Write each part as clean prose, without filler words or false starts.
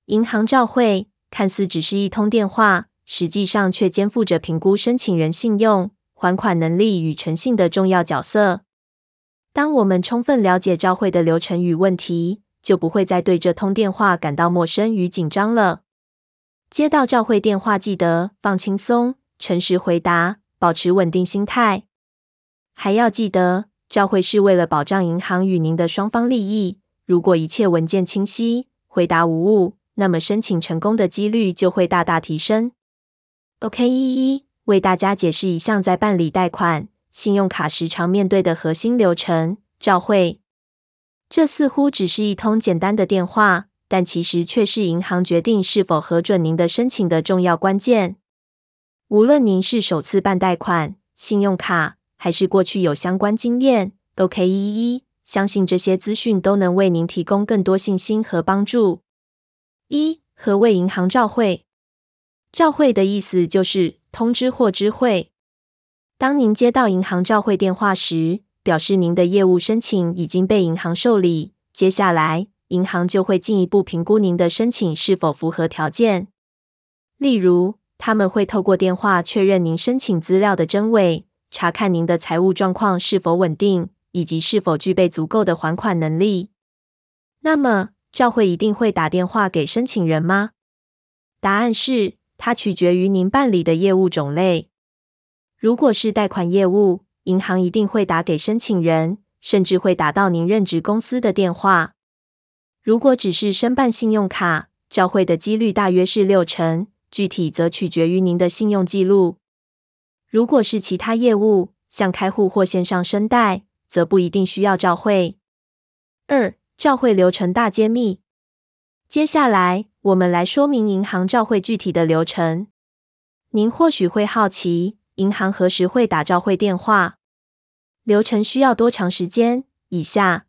银行照会看似只是一通电话，实际上却肩负着评估申请人信用、还款能力与诚信的重要角色。当我们充分了解照会的流程与问题，就不会再对这通电话感到陌生与紧张了。接到照会电话，记得放轻松，诚实回答，保持稳定心态。还要记得，照会是为了保障银行与您的双方利益。如果一切文件清晰，回答无误，那么申请成功的几率就会大大提升。OK，为大家解释一项在办理贷款、信用卡时常面对的核心流程——照会。这似乎只是一通简单的电话，但其实却是银行决定是否核准您的申请的重要关键。无论您是首次办贷款、信用卡，还是过去有相关经验 ，OK，相信这些资讯都能为您提供更多信心和帮助。何谓银行照会？照会的意思就是通知或知会。当您接到银行照会电话时，表示您的业务申请已经被银行受理，接下来银行就会进一步评估您的申请是否符合条件。例如，他们会透过电话确认您申请资料的真伪，查看您的财务状况是否稳定，以及是否具备足够的还款能力。那么，照会一定会打电话给申请人吗？答案是，它取决于您办理的业务种类。如果是贷款业务，银行一定会打给申请人，甚至会打到您任职公司的电话。如果只是申办信用卡，照会的几率大约是60%，具体则取决于您的信用记录。如果是其他业务，像开户或线上申贷，则不一定需要照会。照会流程大揭秘。接下来，我们来说明银行照会具体的流程。您或许会好奇，银行何时会打照会电话？流程需要多长时间？以下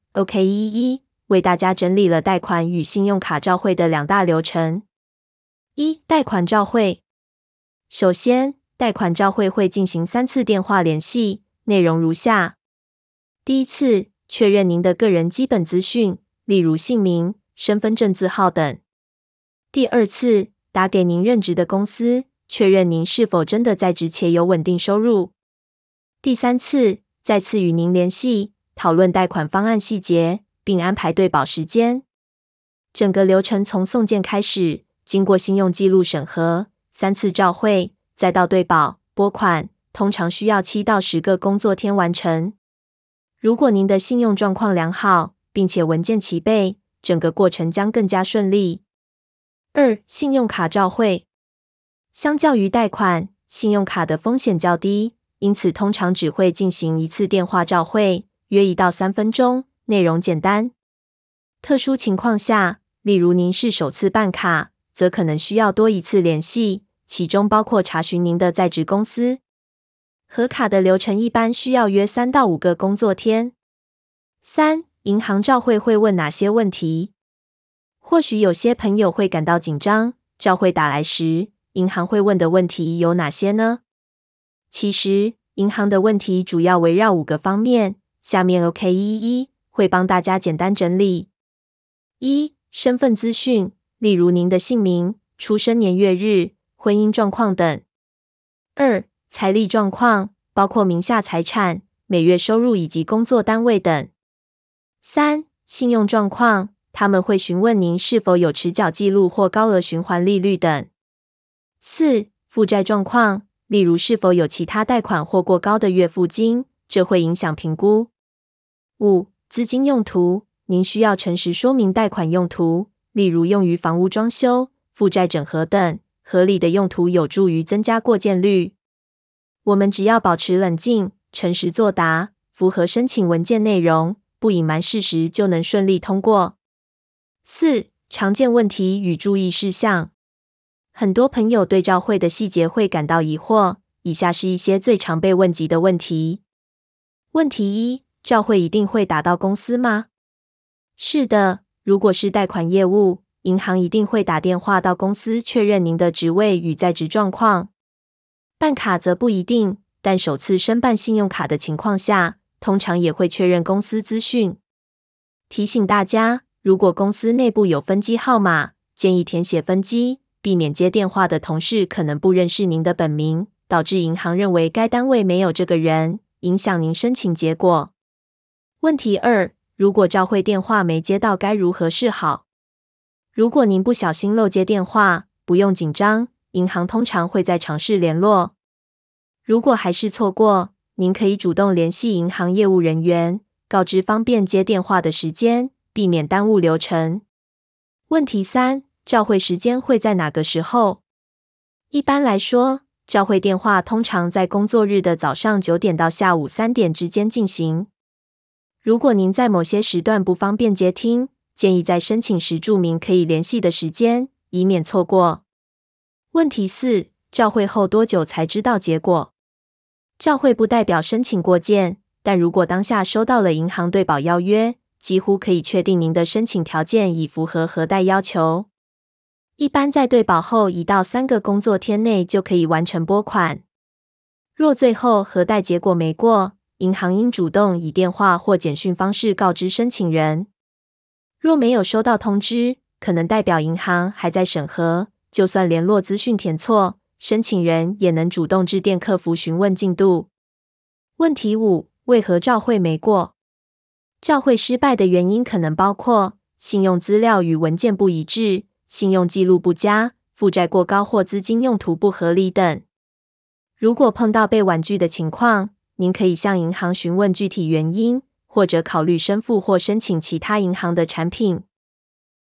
OK，为大家整理了贷款与信用卡照会的2大流程。贷款照会。首先，贷款照会会进行3次电话联系，内容如下：第一次，确认您的个人基本资讯，例如姓名、身份证字号等。第二次，打给您任职的公司，确认您是否真的在职且有稳定收入。第三次，再次与您联系，讨论贷款方案细节，并安排对保时间。整个流程从送件开始，经过信用记录审核，3次照会，再到对保、拨款，通常需要7到10个工作天完成。如果您的信用状况良好，并且文件齐备，整个过程将更加顺利。信用卡照会。相较于贷款，信用卡的风险较低，因此通常只会进行1次电话照会，约1到3分钟，内容简单。特殊情况下，例如您是首次办卡，则可能需要多1次联系，其中包括查询您的在职公司。核卡的流程一般需要约3到5个工作天。银行照会会问哪些问题？或许有些朋友会感到紧张，照会打来时，银行会问的问题有哪些呢？其实，银行的问题主要围绕5个方面，下面 OK，会帮大家简单整理。身份资讯，例如您的姓名、出生年月日、婚姻状况等。财力状况，包括名下财产、每月收入以及工作单位等。信用状况，他们会询问您是否有迟缴记录或高额循环利率等。负债状况，例如是否有其他贷款或过高的月付金，这会影响评估。资金用途，您需要诚实说明贷款用途，例如用于房屋装修、负债整合等，合理的用途有助于增加过件率。我们只要保持冷静，诚实作答，符合申请文件内容，不隐瞒事实就能顺利通过。常见问题与注意事项。很多朋友对照会的细节会感到疑惑，以下是一些最常被问及的问题。问题1：照会一定会打到公司吗？是的，如果是贷款业务，银行一定会打电话到公司确认您的职位与在职状况。办卡则不一定，但首次申办信用卡的情况下，通常也会确认公司资讯。提醒大家，如果公司内部有分机号码， 建议填写分机，避免接电话的同事可能不认识您的本名，导致银行认为该单位没有这个人，影响您申请结果。问题2，如果召会电话没接到该如何是好？如果您不小心漏接电话，不用紧张，银行通常会再尝试联络。如果还是错过，您可以主动联系银行业务人员，告知方便接电话的时间，避免耽误流程。问题3，召会时间会在哪个时候？一般来说，召会电话通常在工作日的早上9点到下午3点之间进行。如果您在某些时段不方便接听，建议在申请时注明可以联系的时间，以免错过。问题4，召会后多久才知道结果？召会不代表申请过件，但如果当下收到了银行对保邀约，几乎可以确定您的申请条件已符合核贷要求。一般在对保后1到3个工作天内就可以完成拨款。若最后核贷结果没过，银行应主动以电话或简讯方式告知申请人。若没有收到通知，可能代表银行还在审核，就算联络资讯填错，申请人也能主动致电客服询问进度。问题5，为何召会没过？召会失败的原因可能包括信用资料与文件不一致、信用记录不佳、负债过高或资金用途不合理等。如果碰到被婉拒的情况，您可以向银行询问具体原因，或者考虑申付或申请其他银行的产品。